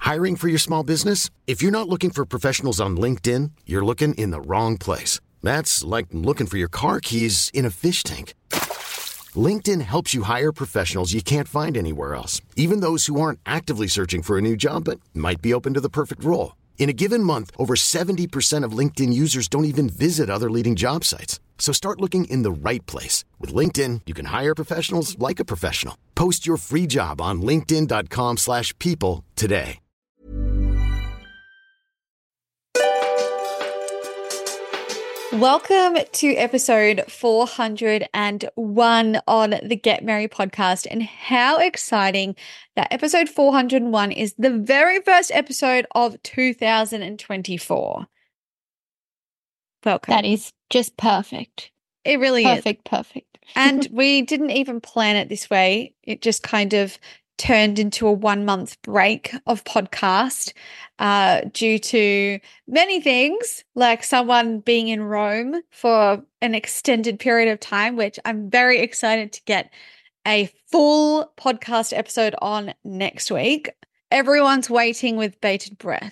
Hiring for your small business? If you're not looking for professionals on LinkedIn, you're looking in the wrong place. That's like looking for your car keys in a fish tank. LinkedIn helps you hire professionals you can't find anywhere else, even those who aren't actively searching for a new job but might be open to the perfect role. In a given month, over 70% of LinkedIn users don't even visit other leading job sites. So start looking in the right place. With LinkedIn, you can hire professionals like a professional. Post your free job on linkedin.com/people today. Welcome to episode 401 on the Get Merry podcast. And how exciting that episode 401 is the very first episode of 2024. Welcome. That is just perfect. It really is. Perfect. And we didn't even plan it this way. It just kind of turned into a 1 month break of podcast due to many things, like someone being in Rome for an extended period of time, which I'm very excited to get a full podcast episode on next week. Everyone's waiting with bated breath.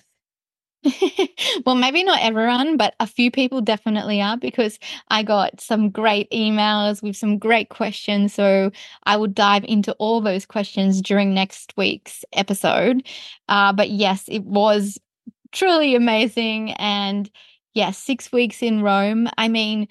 Well, maybe not everyone, but a few people definitely are, because I got some great emails with some great questions. So I will dive into all those questions during next week's episode. But yes, it was truly amazing. And yes, 6 weeks in Rome. I mean,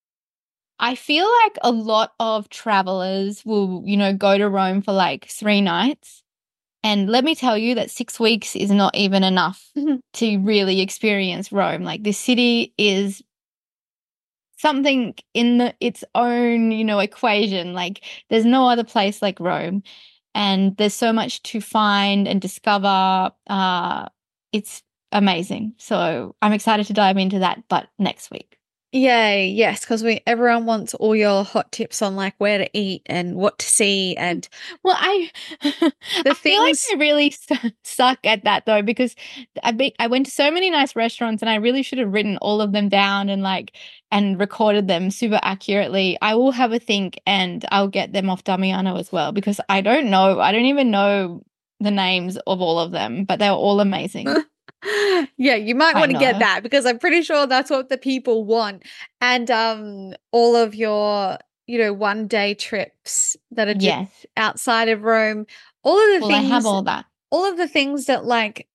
I feel like a lot of travelers will, go to Rome for like 3 nights. And let me tell you that 6 weeks is not even enough to really experience Rome. Like, this city is something in its own, equation. Like, there's no other place like Rome. And there's so much to find and discover. It's amazing. So I'm excited to dive into that, but next week. Yay, yes, because everyone wants all your hot tips on like where to eat and what to see and I feel like I really suck at that though, because I went to so many nice restaurants and I really should have written all of them down and recorded them super accurately. I will have a think and I'll get them off Damiano as well, because I don't know. I don't even know the names of all of them, but they were all amazing. Yeah, you might want to get that, because I'm pretty sure that's what the people want. And all of your, 1-day trips that are just outside of Rome, all of the things. I have all that. All of the things that like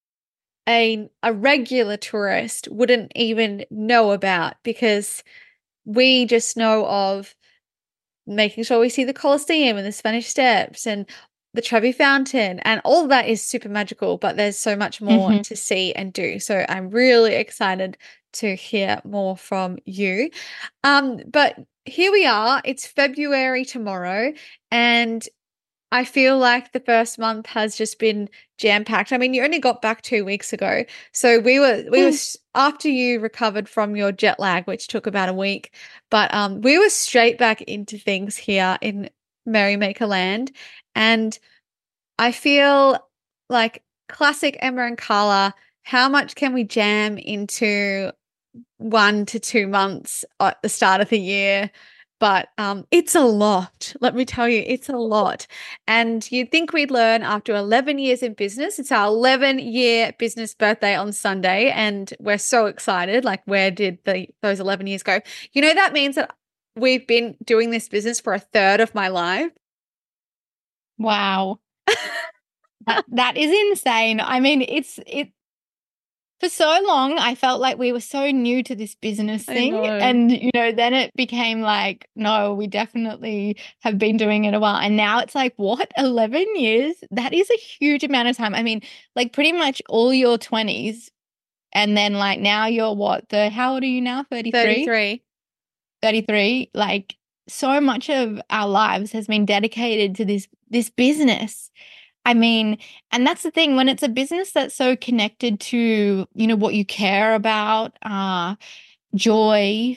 a regular tourist wouldn't even know about, because we just know of making sure we see the Colosseum and the Spanish Steps and the Trevi Fountain, and all of that is super magical, but there's so much more to see and do. So I'm really excited to hear more from you. But here we are. It's February tomorrow, and I feel like the first month has just been jam-packed. I mean, you only got back 2 weeks ago. So we were after you recovered from your jet lag, which took about a week, but we were straight back into things here in Merrymaker Land. And I feel like classic Emma and Carla, how much can we jam into 1 to 2 months at the start of the year? But it's a lot. Let me tell you, it's a lot. And you'd think we'd learn after 11 years in business. It's our 11-year business birthday on Sunday, and we're so excited. Like, where did those 11 years go? That means that we've been doing this business for a third of my life. Wow. that is insane. I mean, it for so long I felt like we were so new to this business thing, and then it became like, no, we definitely have been doing it a while. And now it's like, what, 11 years? That is a huge amount of time. I mean, like, pretty much all your 20s, and then like now you're how old are you now? 33. Like, so much of our lives has been dedicated to this business. I mean, and that's the thing, when it's a business that's so connected to, what you care about, joy,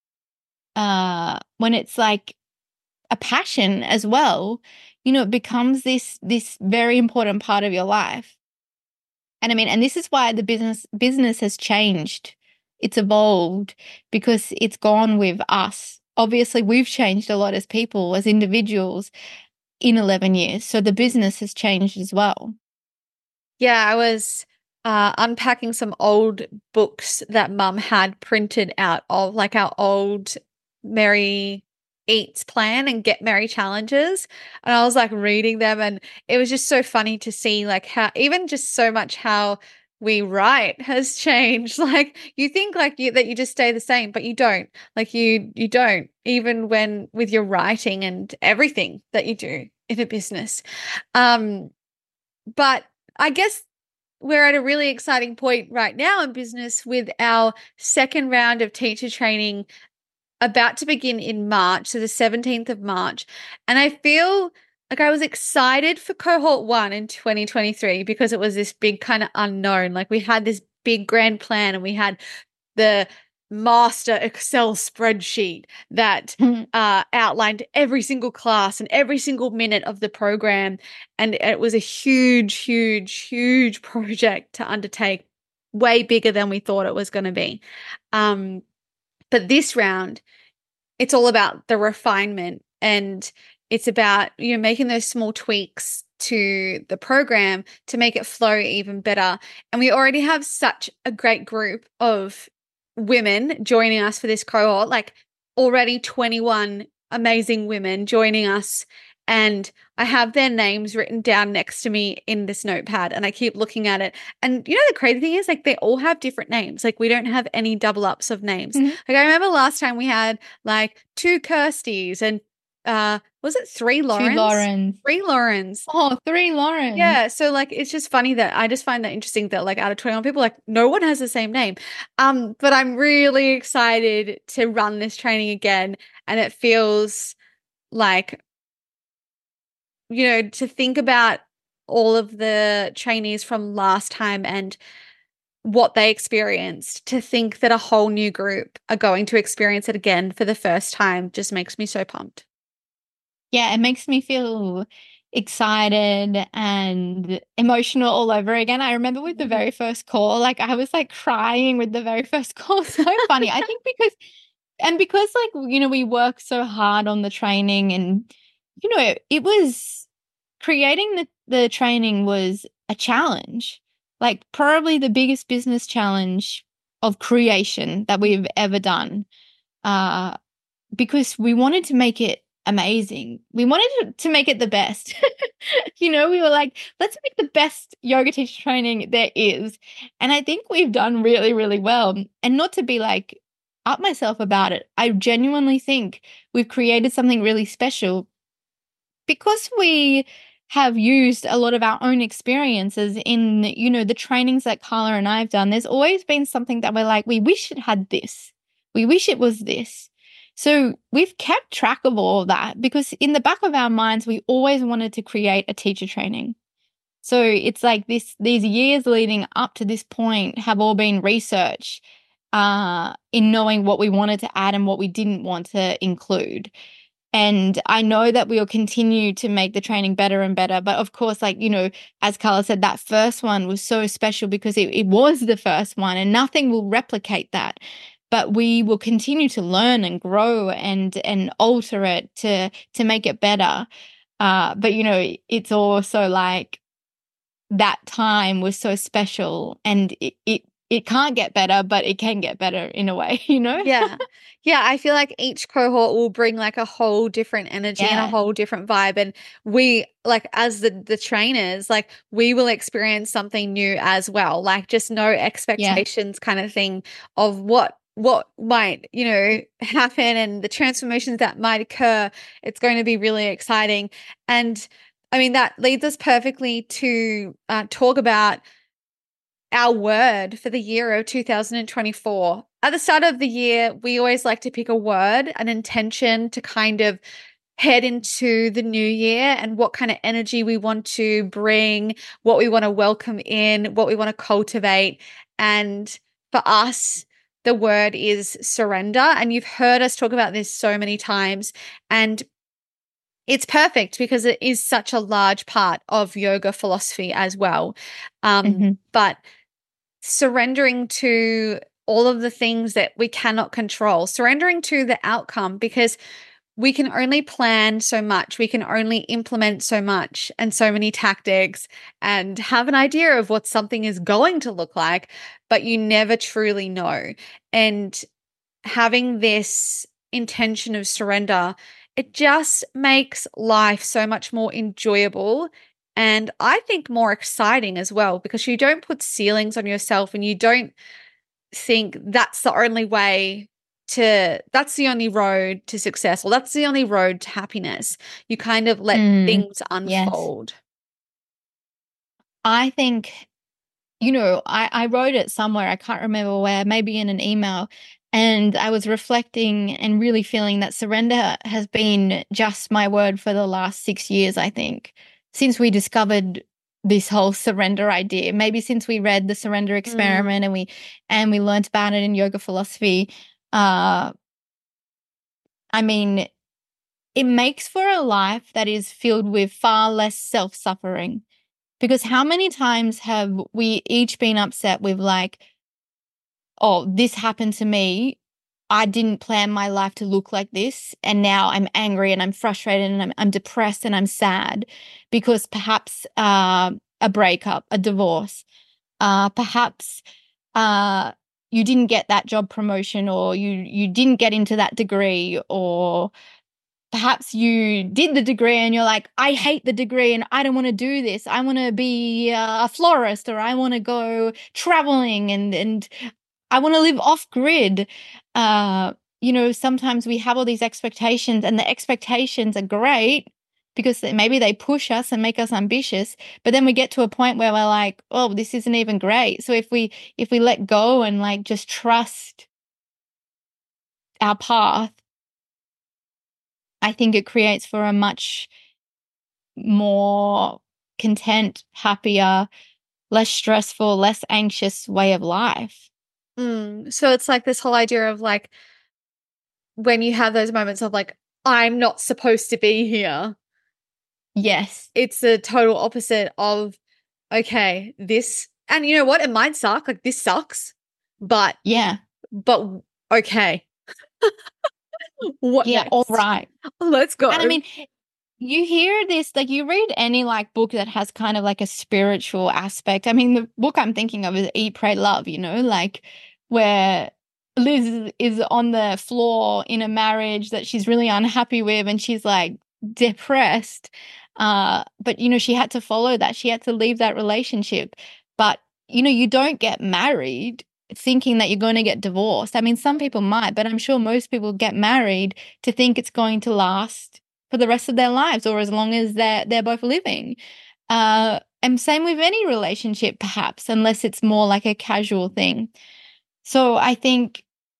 when it's like a passion as well, it becomes this very important part of your life. And I mean, and this is why the business has changed. It's evolved because it's gone with us. Obviously, we've changed a lot as people, as individuals in 11 years. So the business has changed as well. Yeah, I was unpacking some old books that Mum had printed out of like our old Merry Eats plan and Get Merry challenges. And I was like reading them, and it was just so funny to see like how even just so much how we write has changed. Like you think like that you just stay the same, but you don't. Like you don't, even when with your writing and everything that you do in a business. Um but I guess we're at a really exciting point right now in business with our second round of teacher training about to begin in March, so the 17th of March. And I feel like I was excited for cohort 1 in 2023 because it was this big kind of unknown. Like we had this big grand plan and we had the master Excel spreadsheet that outlined every single class and every single minute of the program. And it was a huge, huge, huge project to undertake, way bigger than we thought it was going to be. But this round, it's all about the refinement, and it's about, making those small tweaks to the program to make it flow even better. And we already have such a great group of women joining us for this cohort, like already 21 amazing women joining us. And I have their names written down next to me in this notepad, and I keep looking at it. And the crazy thing is, like, they all have different names. Like, we don't have any double ups of names. Mhm. Like, I remember last time we had like two Kirsties and was it three Two Laurens? Laurens. Three Laurens. Oh, three Laurens. Yeah, so like it's just funny that I just find that interesting that like out of 21 people, like no one has the same name. But I'm really excited to run this training again, and it feels like, to think about all of the trainees from last time and what they experienced, to think that a whole new group are going to experience it again for the first time just makes me so pumped. Yeah, it makes me feel excited and emotional all over again. I remember with the very first call, like I was like crying with the very first call. So funny. I think because like, we work so hard on the training, and, it was creating the training was a challenge, like probably the biggest business challenge of creation that we've ever done. Uh, because we wanted to make it amazing. We wanted to make it the best. We were like, let's make the best yoga teacher training there is. And I think we've done really, really well. And not to be like up myself about it, I genuinely think we've created something really special because we have used a lot of our own experiences in, the trainings that Carla and I have done. There's always been something that we're like, we wish it had this. We wish it was this. So we've kept track of all of that because in the back of our minds, we always wanted to create a teacher training. So it's like these years leading up to this point have all been research in knowing what we wanted to add and what we didn't want to include. And I know that we'll continue to make the training better and better. But of course, like, as Carla said, that first one was so special because it was the first one and nothing will replicate that. But we will continue to learn and grow and alter it to make it better. But, it's also like that time was so special, and it can't get better, but it can get better in a way, Yeah. Yeah, I feel like each cohort will bring like a whole different energy and a Yeah. whole different vibe. And we, like, as the trainers, like we will experience something new as well. Like just no expectations kind of thing of what might, happen and the transformations that might occur. It's going to be really exciting. And I mean, that leads us perfectly to talk about our word for the year of 2024. At the start of the year, we always like to pick a word, an intention to kind of head into the new year and what kind of energy we want to bring, what we want to welcome in, what we want to cultivate. And for us, the word is surrender. And you've heard us talk about this so many times. And it's perfect because it is such a large part of yoga philosophy as well. But surrendering to all of the things that we cannot control, surrendering to the outcome, because we can only plan so much. We can only implement so much and so many tactics and have an idea of what something is going to look like, but you never truly know. And having this intention of surrender, it just makes life so much more enjoyable and I think more exciting as well, because you don't put ceilings on yourself and you don't think that's the only way that's the only road to success, or that's the only road to happiness. You kind of let things Yes. unfold. I think, I wrote it somewhere. I can't remember where, maybe in an email. And I was reflecting and really feeling that surrender has been just my word for the last 6 years, I think, since we discovered this whole surrender idea. Maybe since we read the Surrender Experiment and we learned about it in yoga philosophy. I mean, it makes for a life that is filled with far less self-suffering. Because how many times have we each been upset with, like, oh, this happened to me. I didn't plan my life to look like this. And now I'm angry and I'm frustrated and I'm depressed and I'm sad because perhaps a breakup, a divorce, perhaps you didn't get that job promotion, or you didn't get into that degree, or perhaps you did the degree and you're like, I hate the degree and I don't want to do this. I want to be a florist, or I want to go traveling and I want to live off grid. Sometimes we have all these expectations, and the expectations are great because maybe they push us and make us ambitious. But then we get to a point where we're like, oh, this isn't even great. So if we let go and like just trust our path, I think it creates for a much more content, happier, less stressful, less anxious way of life. So it's like this whole idea of like, when you have those moments of like, I'm not supposed to be here. Yes. It's the total opposite of, okay, this, and you know what? It might suck. Like, this sucks, but okay. What next? All right. Let's go. And I mean, you hear this, like, you read any like book that has kind of like a spiritual aspect. I mean, the book I'm thinking of is Eat, Pray, Love, like where Liz is on the floor in a marriage that she's really unhappy with and she's like depressed. But she had to follow that. She had to leave that relationship. But, you don't get married thinking that you're going to get divorced. I mean, some people might, but I'm sure most people get married to think it's going to last for the rest of their lives, or as long as they're both living. And same with any relationship, perhaps, unless it's more like a casual thing. So I think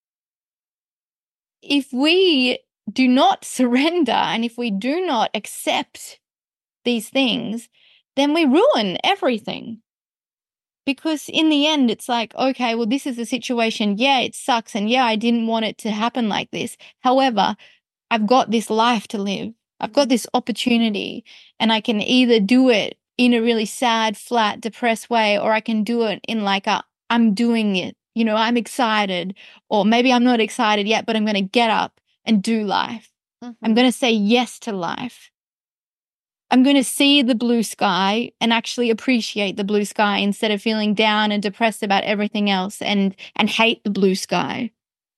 if we do not surrender and if we do not accept these things, then we ruin everything. Because in the end, it's like, okay, well, this is the situation. Yeah, it sucks. And yeah, I didn't want it to happen like this. However, I've got this life to live. I've got this opportunity, and I can either do it in a really sad, flat, depressed way, or I can do it in like I'm doing it. I'm excited, or maybe I'm not excited yet, but I'm going to get up and do life. I'm going to say yes to life. I'm going to see the blue sky and actually appreciate the blue sky instead of feeling down and depressed about everything else and hate the blue sky.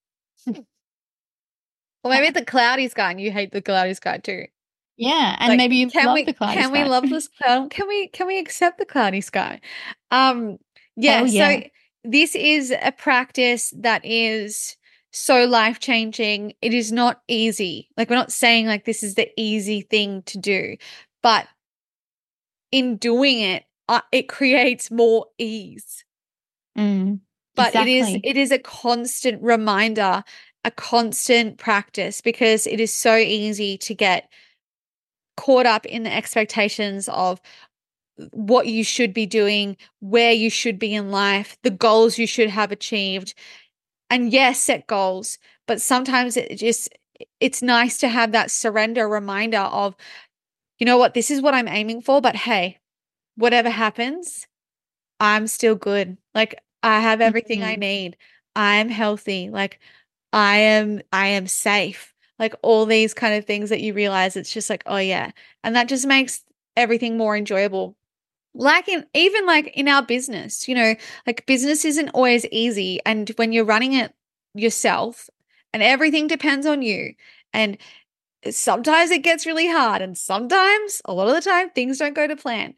Or maybe the cloudy sky and you hate the cloudy sky too. Yeah, and like, maybe you love the cloudy sky. Can we love this cloud? Can we accept the cloudy sky? Yeah. So this is a practice that is so life-changing. It is not easy. Like, we're not saying like this is the easy thing to do, but in doing it, it creates more ease. But exactly. it is a constant reminder, a constant practice, because it is so easy to get caught up in the expectations of what you should be doing, where you should be in life, the goals you should have achieved. And yes, set goals, but sometimes it's nice to have that surrender reminder of, you know what, this is what I'm aiming for, but hey, whatever happens, I'm still good. Like, I have everything I need. I am healthy. Like, I am safe. like all these kind of things that you realize it's just like, oh yeah. And that just makes everything more enjoyable. Like even like in our business, like business isn't always easy. And when you're running it yourself and everything depends on you, and sometimes it gets really hard, and sometimes, a lot of the time, things don't go to plan.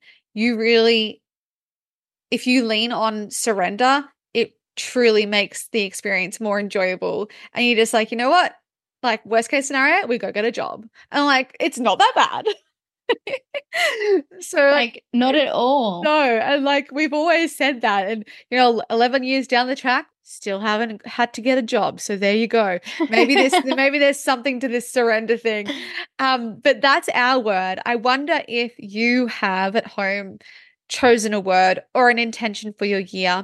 If you lean on surrender, it truly makes the experience more enjoyable. And you're just like, you know what? Like, worst case scenario, we go get a job. And like, it's not that bad. So like, not at all. No, and like we've always said that, and 11 years down the track, still haven't had to get a job. So there you go. Maybe there's something to this surrender thing. But that's our word. I wonder if you have at home chosen a word or an intention for your year.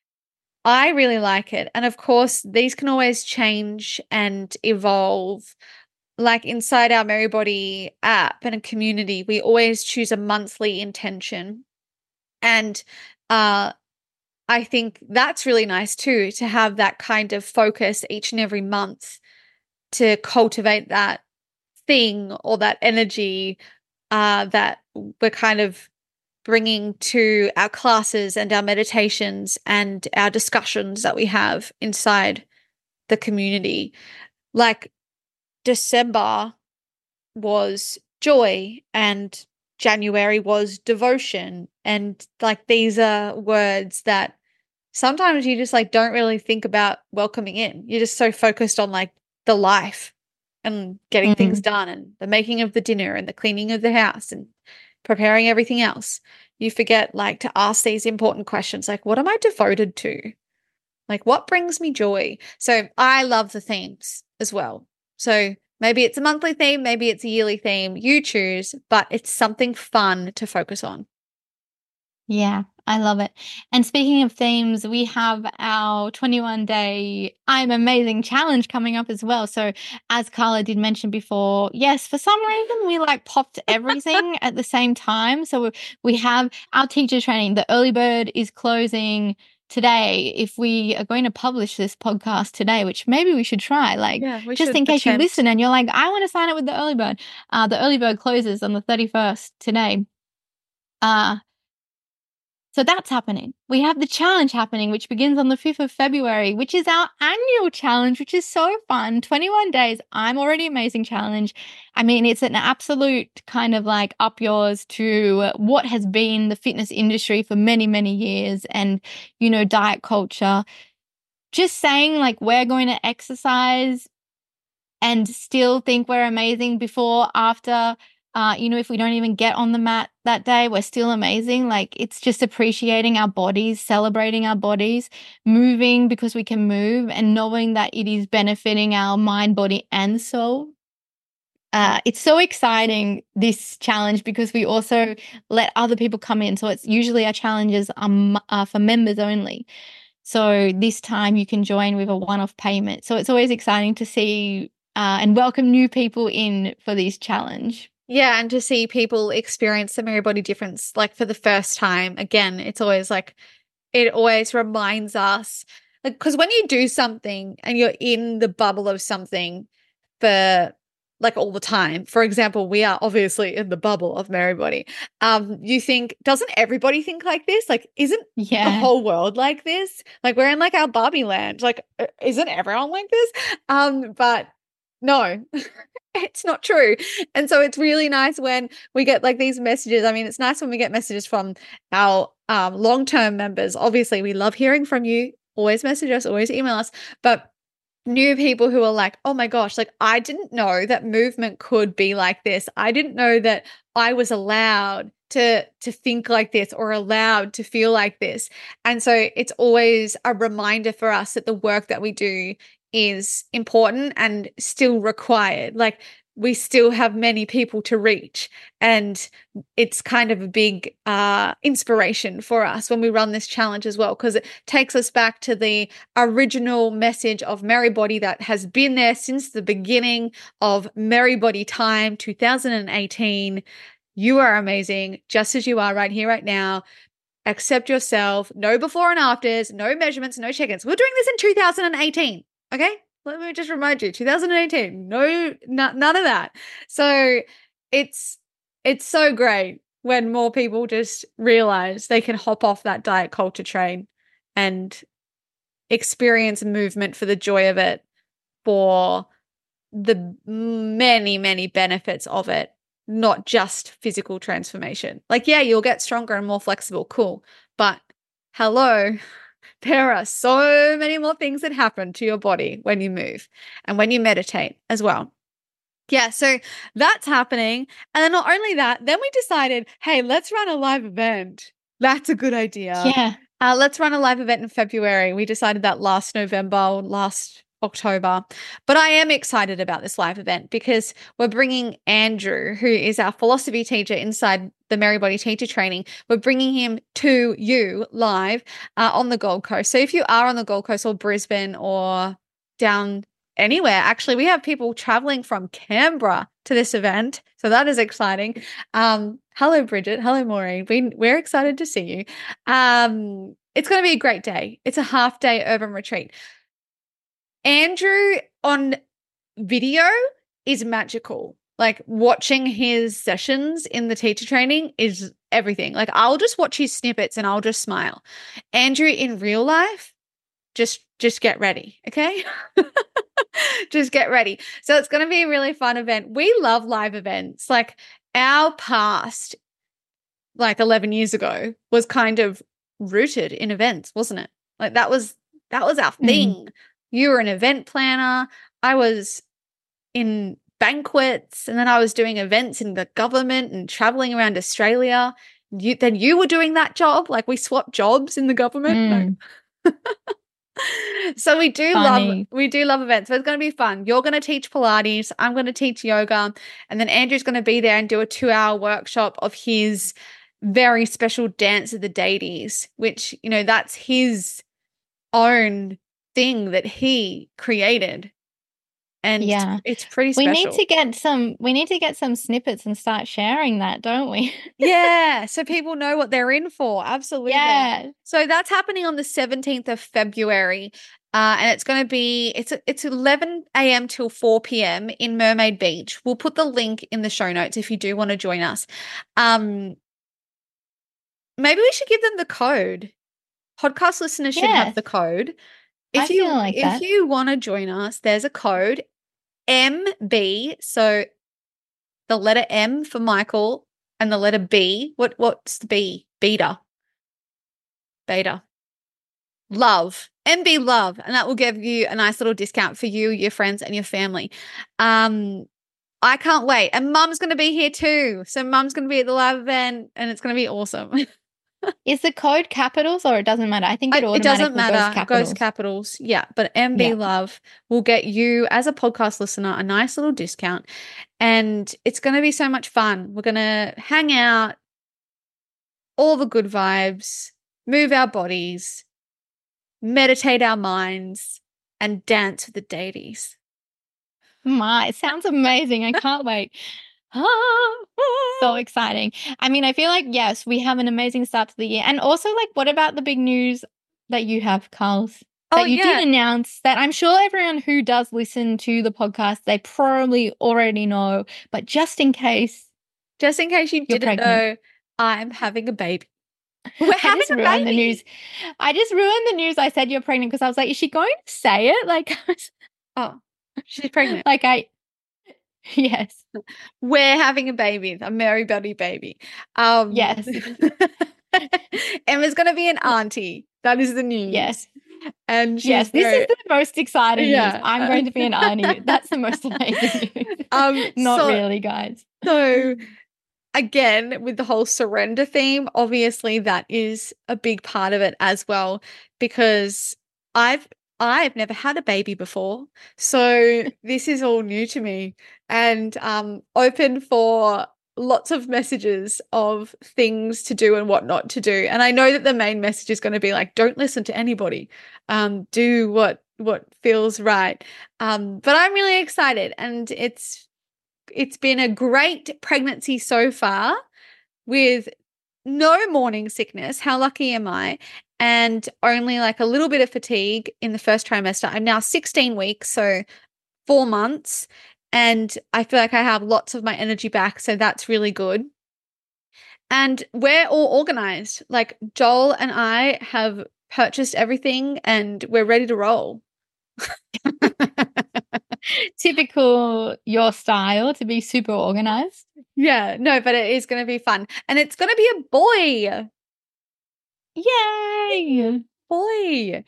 I really like it. And of course, these can always change and evolve. Like inside our Merrybody app and a community, we always choose a monthly intention. And I think that's really nice too, to have that kind of focus each and every month to cultivate that thing or that energy that we're kind of bringing to our classes and our meditations and our discussions that we have inside the community. Like December was joy and January was devotion. And like these are words that sometimes you just like don't really think about welcoming in. You're just so focused on like the life and getting things done and the making of the dinner and the cleaning of the house and preparing everything else. You forget like to ask these important questions like, what am I devoted to? Like, what brings me joy? So I love the themes as well. So maybe it's a monthly theme, maybe it's a yearly theme. You choose, but it's something fun to focus on. Yeah, I love it. And speaking of themes, we have our 21-day I'm Amazing challenge coming up as well. So as Carla did mention before, yes, for some reason we like popped everything at the same time. So we have our teacher training. The early bird is closing today. If we are going to publish this podcast today, which maybe we should try, like just in case you listen and you're like, I want to sign up with the early bird. The early bird closes on the 31st today. So that's happening. We have the challenge happening, which begins on the 5th of February, which is our annual challenge, which is so fun. 21 days, I'm Already Amazing challenge. I mean, it's an absolute kind of like up yours to what has been the fitness industry for many, many years and, diet culture. Just saying like we're going to exercise and still think we're amazing before, after, if we don't even get on the mat that day, we're still amazing. Like it's just appreciating our bodies, celebrating our bodies, moving because we can move and knowing that it is benefiting our mind, body and soul. It's so exciting, this challenge, because we also let other people come in. So it's usually our challenges are for members only. So this time you can join with a one-off payment. So it's always exciting to see and welcome new people in for this challenge. Yeah, and to see people experience the Merrybody difference like for the first time. Again, it's always like, it always reminds us, like, because when you do something and you're in the bubble of something for like all the time, for example, we are obviously in the bubble of Merrybody. You think, doesn't everybody think like this? Like, isn't the whole world like this? Like, we're in like our Barbie land. Like, isn't everyone like this? But no. It's not true. And so it's really nice when we get like these messages. I mean, it's nice when we get messages from our long-term members. Obviously, we love hearing from you. Always message us, always email us. But new people who are like, oh my gosh, like I didn't know that movement could be like this. I didn't know that I was allowed to think like this or allowed to feel like this. And so it's always a reminder for us that the work that we do is important and still required. Like we still have many people to reach, and it's kind of a big inspiration for us when we run this challenge as well, because it takes us back to the original message of Merrybody that has been there since the beginning of Merrybody time, 2018. You are amazing just as you are right here, right now. Accept yourself. No before and afters, no measurements, no check-ins. We're doing this in 2018. Okay? Let me just remind you, 2018, none of that. So it's so great when more people just realize they can hop off that diet culture train and experience movement for the joy of it, for the many, many benefits of it, not just physical transformation. Like, yeah, you'll get stronger and more flexible, cool. But hello, there are so many more things that happen to your body when you move and when you meditate as well. Yeah, so that's happening. And then not only that, then we decided, hey, let's run a live event. That's a good idea. Yeah. Let's run a live event in February. We decided that last November or last October. But I am excited about this live event because we're bringing Andrew, who is our philosophy teacher inside the Merrybody teacher training. We're bringing him to you live on the Gold Coast. So if you are on the Gold Coast or Brisbane or down anywhere, actually, we have people traveling from Canberra to this event. So that is exciting. Hello, Bridget. Hello, Maureen. We're excited to see you. It's going to be a great day. It's a half-day urban retreat. Andrew on video is magical. Like, watching his sessions in the teacher training is everything. Like, I'll just watch his snippets and I'll just smile. Andrew in real life, just get ready, okay? Just get ready. So it's going to be a really fun event. We love live events. Like, our past, like 11 years ago, was kind of rooted in events, wasn't it? Like, that was our thing. You were an event planner. I was in banquets, and then I was doing events in the government and traveling around Australia. Then you were doing that job. Like, we swapped jobs in the government. No. So we do love events. So it's going to be fun. You're going to teach Pilates. I'm going to teach yoga. And then Andrew's going to be there and do a 2-hour workshop of his very special Dance of the Deities, which, you know, that's his own thing that he created. And it's pretty special. We need to get some snippets and start sharing that, don't we? Yeah, so people know what they're in for. Absolutely. Yeah. So that's happening on the 17th of February. And it's going to be, it's 11 a.m. till 4 p.m. in Mermaid Beach. We'll put the link in the show notes if you do want to join us. Maybe we should give them the code. Podcast listeners should have the code. If you want to join us, there's a code, MB. So the letter M for Michael and the letter B. What's the B? Beta. Love. MB Love. And that will give you a nice little discount for you, your friends, and your family. I can't wait. And Mum's going to be here too. So Mum's going to be at the live event and it's going to be awesome. Is the code capitals or it doesn't matter? I think it doesn't matter. Goes capitals. It goes capitals. Yeah. But MB Love will get you, as a podcast listener, a nice little discount. And it's going to be so much fun. We're going to hang out, all the good vibes, move our bodies, meditate our minds, and dance with the deities. It sounds amazing. I can't wait. So exciting. I mean, I feel like, yes, we have an amazing start to the year. And also, like, what about the big news that you have, Carls? That you did announce, that I'm sure everyone who does listen to the podcast, they probably already know. But just in case you didn't know, I'm having a baby. We're having a baby. The news. I just ruined the news. I said you're pregnant because I was like, is she going to say it? Like, she's pregnant. Yes. We're having a baby, a Merrybody baby. Yes. Emma's going to be an auntie. That is the news. Yes. And this is the most exciting news. I'm going to be an auntie. That's the most amazing news. Not really, guys. So again, with the whole surrender theme, obviously that is a big part of it as well, because I've never had a baby before. So this is all new to me, and open for lots of messages of things to do and what not to do. And I know that the main message is going to be like, don't listen to anybody. Do what feels right. But I'm really excited, and it's been a great pregnancy so far with no morning sickness. How lucky am I? and only like a little bit of fatigue in the first trimester. I'm now 16 weeks, so 4 months, and I feel like I have lots of my energy back, so that's really good. And we're all organized. Like Joel and I have purchased everything and we're ready to roll. Typical your style to be super organized. Yeah, no, but it is going to be fun. And it's going to be a boy. Yay! Boy.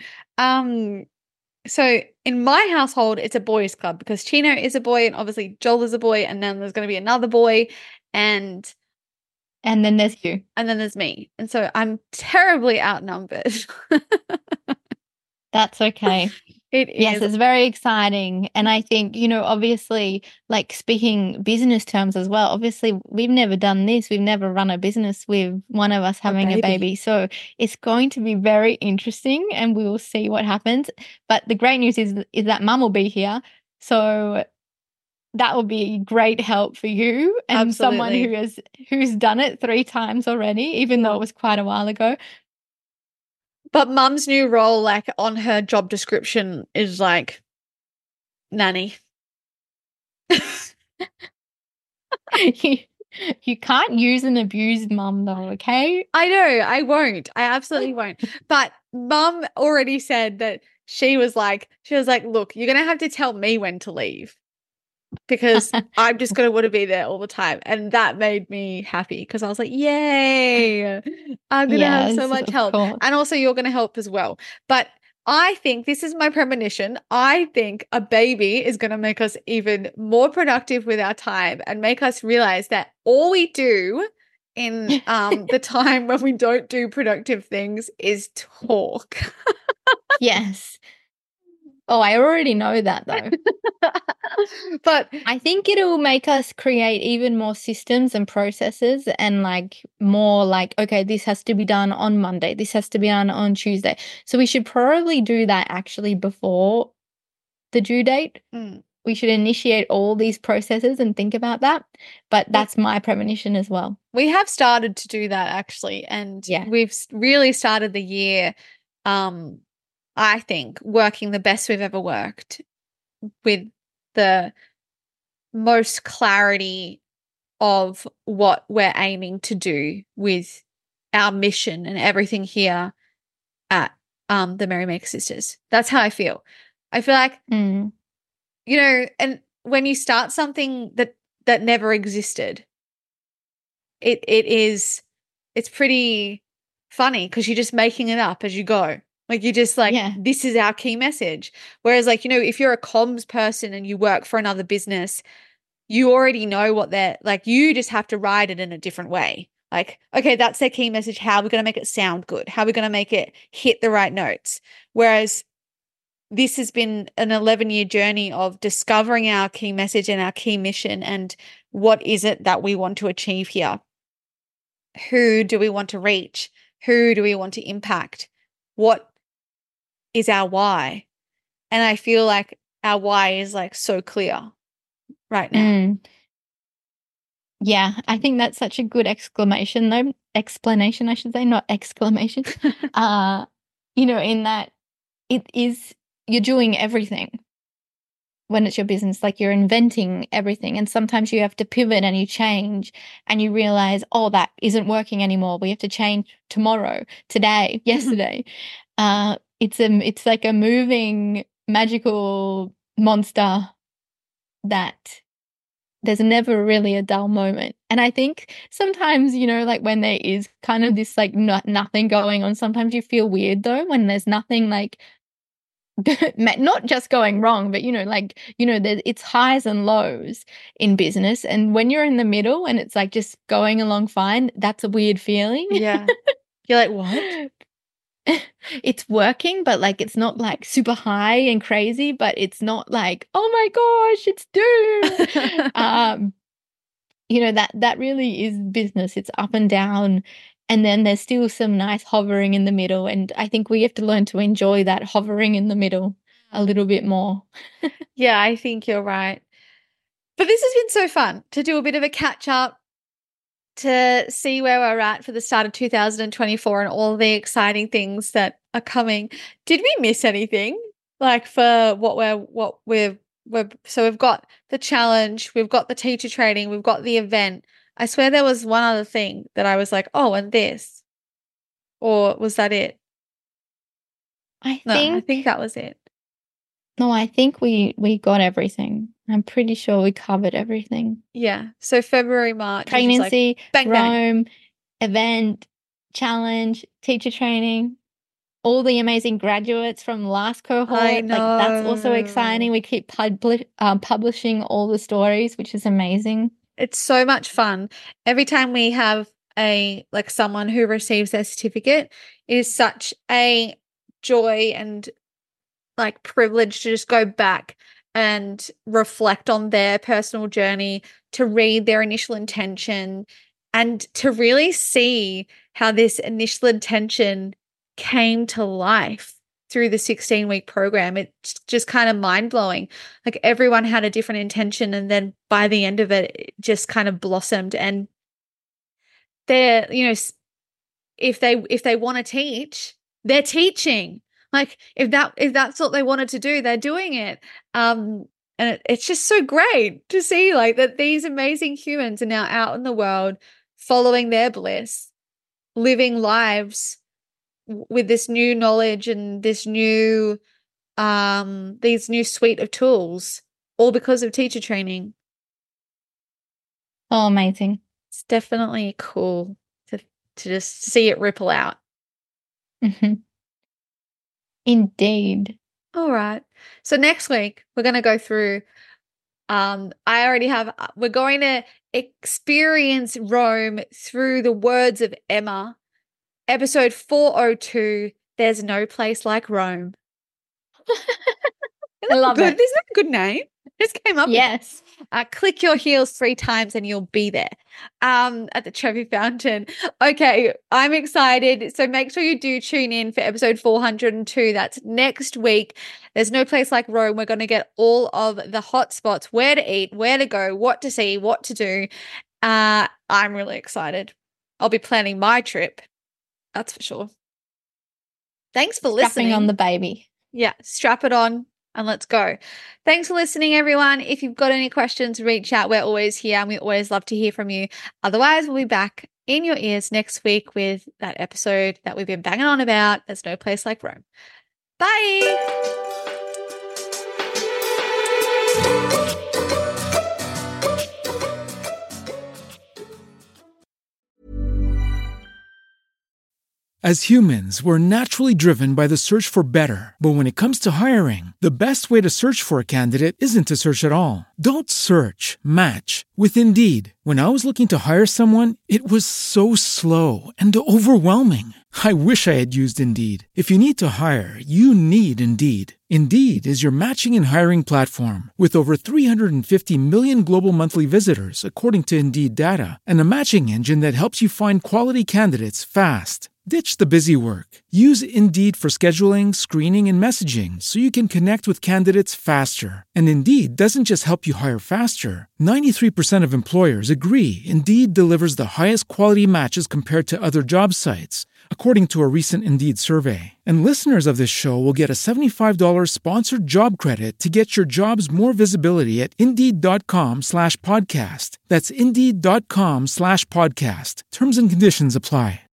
So in my household, it's a boys' club because Chino is a boy and obviously Joel is a boy, and then there's going to be another boy, and then there's you. And then there's me. And so I'm terribly outnumbered. That's okay. Yes, it's very exciting. And I think, obviously, like speaking business terms as well, obviously we've never done this. We've never run a business with one of us having a baby. So it's going to be very interesting and we will see what happens. But the great news is that mum will be here. So that will be great help for you and someone who's done it 3 times already, even though it was quite a while ago. But mum's new role, like on her job description, is like nanny. You can't use an abused mum though, okay? I know, I won't. I absolutely won't. But mum already said that she was like, look, you're going to have to tell me when to leave because I'm just going to want to be there all the time. And that made me happy because I was like, yay, I'm going to have so much help. And also you're going to help as well. But I think this is my premonition. I think a baby is going to make us even more productive with our time and make us realize that all we do in the time when we don't do productive things is talk. Yes. Oh, I already know that though. But I think it'll make us create even more systems and processes and like more like, okay, this has to be done on Monday. This has to be done on Tuesday. So we should probably do that actually before the due date. We should initiate all these processes and think about that. But that's my premonition as well. We have started to do that actually. And we've really started the year, I think, working the best we've ever worked with the most clarity of what we're aiming to do with our mission and everything here at the Merrymaker Sisters. That's how I feel. I feel like, and when you start something that never existed, it's pretty funny because you're just making it up as you go. Like you just like, this is our key message. Whereas like, if you're a comms person and you work for another business, you already know what they're like, you just have to write it in a different way. Like, okay, that's their key message. How are we going to make it sound good? How are we going to make it hit the right notes? Whereas this has been an 11-year journey of discovering our key message and our key mission and what is it that we want to achieve here? Who do we want to reach? Who do we want to impact? What is our why? And I feel like our why is like so clear right now. Yeah, I think that's such a good explanation, I should say, not exclamation. In that it is, you're doing everything when it's your business, like you're inventing everything. And sometimes you have to pivot and you change and you realize, oh, that isn't working anymore. We have to change tomorrow, today, yesterday. It's like a moving magical monster that there's never really a dull moment. And I think sometimes, like when there is kind of this like nothing going on, sometimes you feel weird though, when there's nothing like not just going wrong, but it's highs and lows in business. And when you're in the middle and it's like just going along fine, that's a weird feeling. Yeah. You're like, what? It's working, but like it's not like super high and crazy, but it's not like, oh my gosh, it's doomed. That really is business. It's up and down. And then there's still some nice hovering in the middle. And I think we have to learn to enjoy that hovering in the middle a little bit more. Yeah, I think you're right. But this has been so fun to do a bit of a catch up, to see where we're at for the start of 2024 and all the exciting things that are coming. Did we miss anything? Like for so we've got the challenge, we've got the teacher training, we've got the event. I swear there was one other thing that I was like, oh, and this. Or was that it? I think that was it. No, I think we got everything. I'm pretty sure we covered everything. Yeah. So February, March. Pregnancy, like, bang, Rome, event, challenge, teacher training, all the amazing graduates from last cohort. I know. Like, that's also exciting. We keep publishing all the stories, which is amazing. It's so much fun. Every time we have someone who receives their certificate, it is such a joy and like privilege to just go back and reflect on their personal journey, to read their initial intention and to really see how this initial intention came to life through the 16-week program. It's just kind of mind-blowing. Like everyone had a different intention, and then by the end of it, it just kind of blossomed. And they're, if they want to teach, they're teaching. Like if that's what they wanted to do, they're doing it. And it's just so great to see like that these amazing humans are now out in the world following their bliss, living lives with this new knowledge and this new these new suite of tools, all because of teacher training. Oh, amazing. It's definitely cool to just see it ripple out. Mm-hmm. Indeed. All right. So next week we're going to go through we're going to experience Rome through the words of Emma. Episode 402, There's No Place Like Rome. I love it. Isn't that a good name? Just came up. Yes. Click your heels 3 times and you'll be there at the Trevi Fountain. Okay, I'm excited. So make sure you do tune in for episode 402. That's next week. There's no place like Rome. We're going to get all of the hot spots, where to eat, where to go, what to see, what to do. I'm really excited. I'll be planning my trip. That's for sure. Thanks for listening. Strapping on the baby. Yeah, strap it on. And let's go. Thanks for listening, everyone. If you've got any questions, reach out. We're always here and we always love to hear from you. Otherwise, we'll be back in your ears next week with that episode that we've been banging on about. There's no place like Rome. Bye. As humans, we're naturally driven by the search for better. But when it comes to hiring, the best way to search for a candidate isn't to search at all. Don't search, match with Indeed. When I was looking to hire someone, it was so slow and overwhelming. I wish I had used Indeed. If you need to hire, you need Indeed. Indeed is your matching and hiring platform with over 350 million global monthly visitors, according to Indeed data, and a matching engine that helps you find quality candidates fast. Ditch the busy work. Use Indeed for scheduling, screening, and messaging so you can connect with candidates faster. And Indeed doesn't just help you hire faster. 93% of employers agree Indeed delivers the highest quality matches compared to other job sites, according to a recent Indeed survey. And listeners of this show will get a $75 sponsored job credit to get your jobs more visibility at Indeed.com/podcast. That's Indeed.com/podcast. Terms and conditions apply.